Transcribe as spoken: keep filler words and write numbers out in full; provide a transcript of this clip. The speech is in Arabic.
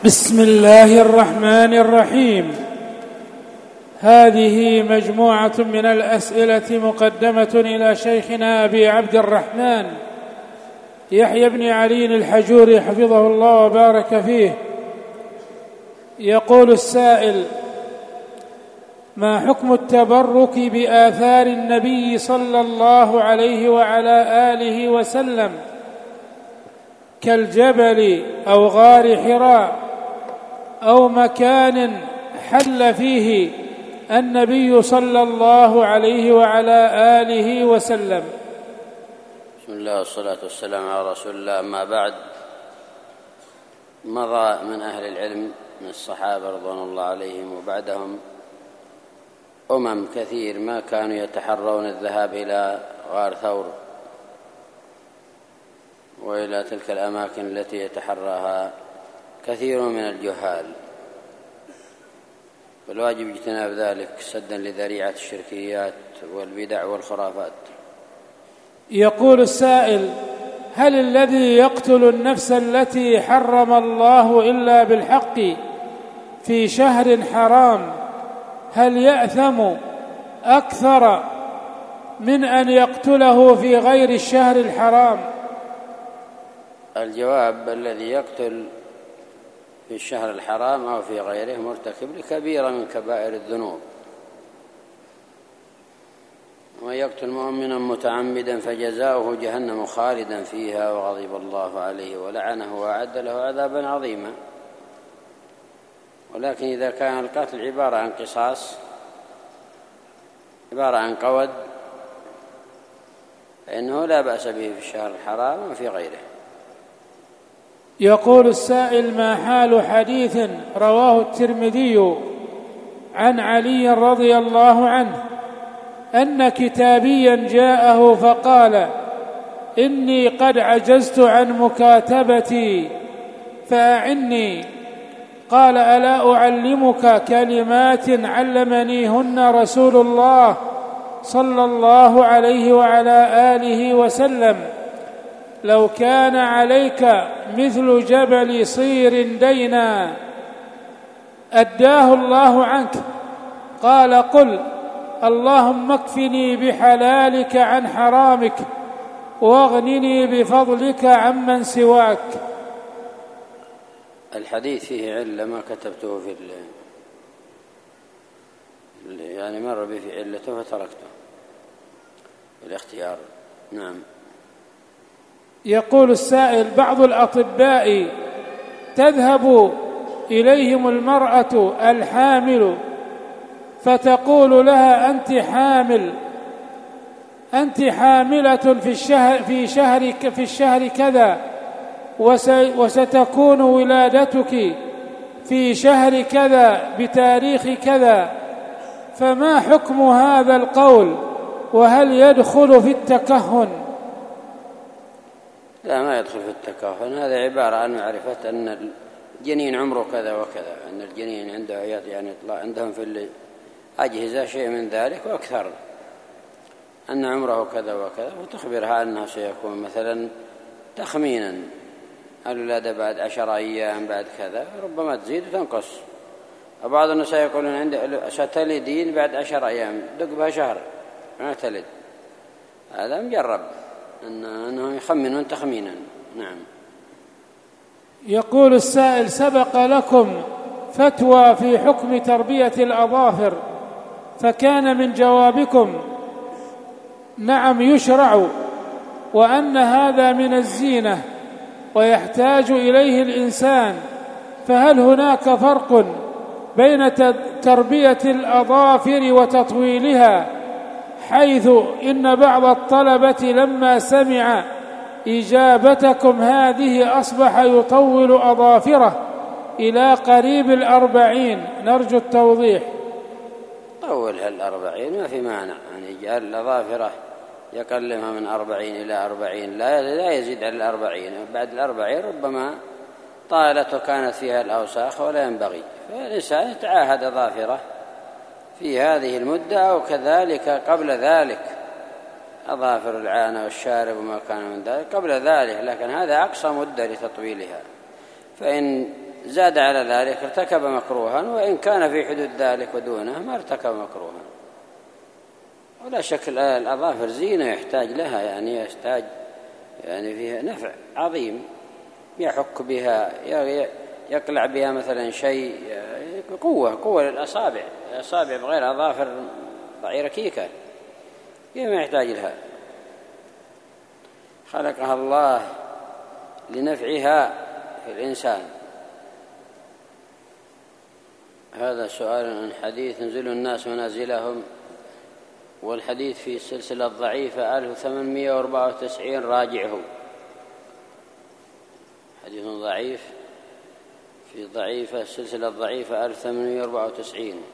بسم الله الرحمن الرحيم. هذه مجموعة من الأسئلة مقدمة إلى شيخنا أبي عبد الرحمن يحيى بن علي الحجوري حفظه الله وبارك فيه. يقول السائل: ما حكم التبرك بآثار النبي صلى الله عليه وعلى آله وسلم كالجبل أو غار حراء أو مكان حل فيه النبي صلى الله عليه وعلى آله وسلم؟ بسم الله والصلاة والسلام على رسول الله. أما بعد، مضى من أهل العلم من الصحابة رضوان الله عليهم وبعدهم أمم كثير ما كانوا يتحرون الذهاب إلى غار ثور وإلى تلك الأماكن التي يتحرها كثير من الجهال، والواجب اجتناب ذلك سدا لذريعة الشركيات والبدع والخرافات. يقول السائل: هل الذي يقتل النفس التي حرم الله إلا بالحق في شهر حرام هل يأثم أكثر من أن يقتله في غير الشهر الحرام؟ الجواب: الذي يقتل في الشهر الحرام أو في غيره مرتكب لكبيرة من كبائر الذنوب، ومن يقتل مؤمنا متعمدا فجزاؤه جهنم خالدا فيها وغضب الله عليه ولعنه وأعد له عذابا عظيما. ولكن إذا كان القتل عبارة عن قصاص، عبارة عن قود، فإنه لا بأس به في الشهر الحرام وفي غيره. يقول السائل: ما حال حديث رواه الترمذي عن علي رضي الله عنه أن كتابيا جاءه فقال: إني قد عجزت عن مكاتبتي فأعني. قال: ألا أعلمك كلمات علمنيهن رسول الله صلى الله عليه وعلى آله وسلم: لو كان عليك مثل جبل صير دينا أداه الله عنك. قال: قل: اللهم اكفني بحلالك عن حرامك واغنني بفضلك عمن سواك. الحديث فيه علة ما كتبته في ال... يعني مر بي في علته فتركته بالاختيار. نعم. يقول السائل: بعض الأطباء تذهب إليهم المرأة الحامل فتقول لها: أنت حامل أنت حاملة في الشهر في شهر في الشهر كذا، وستكون ولادتك في شهر كذا بتاريخ كذا، فما حكم هذا القول؟ وهل يدخل في التكهن؟ لا، ما يدخل في التكهن. هذا عبارة عن معرفة أن الجنين عمره كذا وكذا، أن الجنين عنده يعني عندهم في الأجهزة شيء من ذلك وأكثر، أن عمره كذا وكذا، وتخبرها أنه سيكون مثلا تخمينا الولادة بعد عشر أيام بعد كذا، ربما تزيد وتنقص. وبعض الناس يقولون عند ستلدين بعد عشر أيام، دق بها شهر ما تلد. هذا مجرب أنهم يخمنون تخمينا. نعم. يقول السائل: سبق لكم فتوى في حكم تربية الأظافر، فكان من جوابكم نعم يشرع، وأن هذا من الزينة ويحتاج إليه الإنسان، فهل هناك فرق بين تربية الأظافر وتطويلها؟ حيث إن بعض الطلبة لما سمع إجابتكم هذه أصبح يطول أظافره إلى قريب الأربعين، نرجو التوضيح. طولها الأربعين ما في مانع، يعني جعل الأظافره يقلمها من أربعين إلى أربعين، لا يزيد على الأربعين. بعد الأربعين ربما طالت وكانت فيها الأوساخ ولا ينبغي، فالإنسان يتعاهد أظافره في هذه المدة، أو كذلك قبل ذلك أظافر العانة والشارب وما كان من ذلك قبل ذلك، لكن هذا أقصى مدة لتطويلها. فإن زاد على ذلك ارتكب مكروها، وإن كان في حدود ذلك ودونه ما ارتكب مكروها. ولا شك الأظافر زينة يحتاج لها، يعني يحتاج يعني فيها نفع عظيم، يحك بها، يقلع بها مثلا شيء، قوة قوة للأصابع، الأصابع بغير أظافر ضعيرة كيكة، ما يحتاج لها. خلقها الله لنفعها في الإنسان. هذا سؤال عن حديث ينزل الناس منازلهم، والحديث في السلسلة الضعيفة ألف وثمانمائة وأربعة وتسعين، راجعه، حديث ضعيف في ضعيفة السلسلة الضعيفة ألف وثمانمائة وأربعة وتسعين.